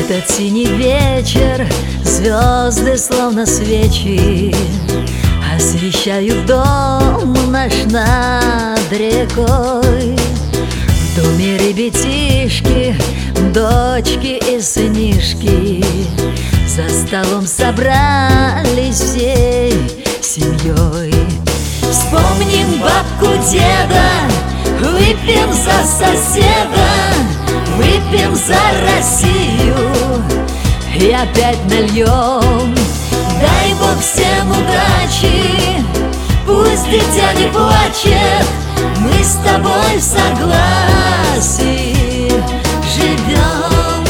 этот синий вечер звезды, словно свечи, освещают дом наш над рекой. В доме ребятишки, дочки и сынишки за столом собрались всей семьей. Вспомним бабку, деда, выпьем за соседа, выпьем за Россию и опять нальем. Дай Бог всем удачи, пусть дитя не плачет, мы с тобой в согласии живем.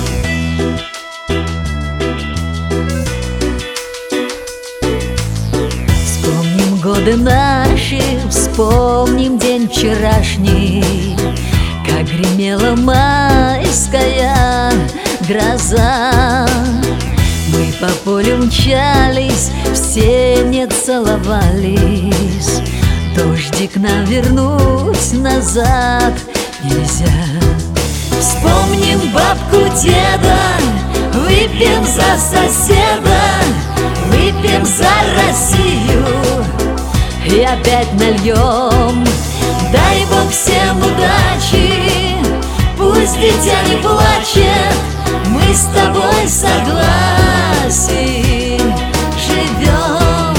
Вспомним годы наши, вспомним день вчерашний, как гремела майская гроза. Мы по полю мчались, все не целовались. Дождик нам вернуть назад нельзя. Вспомним бабку, деда, выпьем за соседа, выпьем за Россию и опять нальем. Дай Бог всем удачи, пусть дитя не плачет, мы с тобой в согласии живем.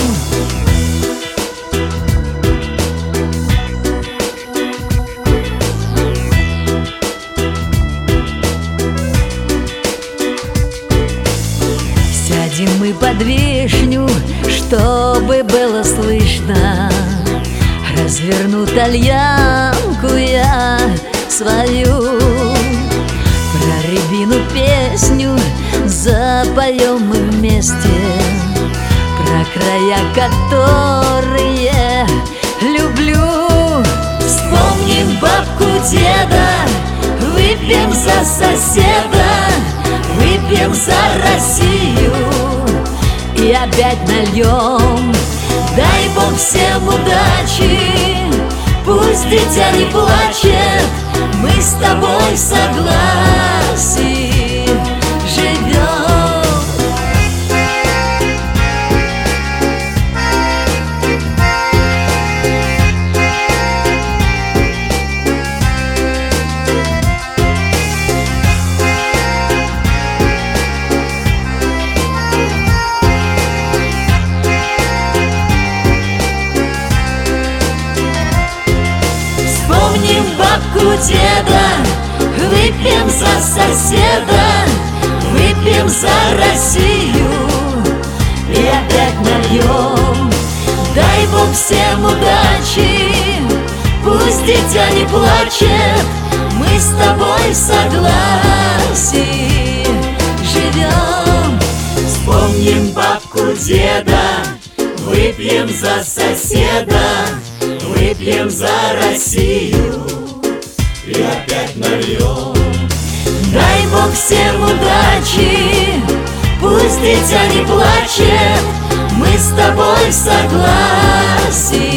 Сядем мы под вишню, чтобы было слышно, разверну тальянку я свою, про рябину песню запоем мы вместе, про края, которые люблю. Вспомним бабку, деда, выпьем за соседа, выпьем за Россию и опять нальем. Дай Бог всем удачи, пусть дитя не плачет, мы с тобой в согласии живем. Вспомним бабку, деда, выпьем за соседа, выпьем за Россию и опять нальем. Дай Бог всем удачи, пусть дитя не плачет, мы с тобой в согласии живем. Вспомним бабку, деда, выпьем за соседа, выпьем за Россию и опять нальем. Дай Бог всем удачи, пусть дитя не плачет, мы с тобой в согласии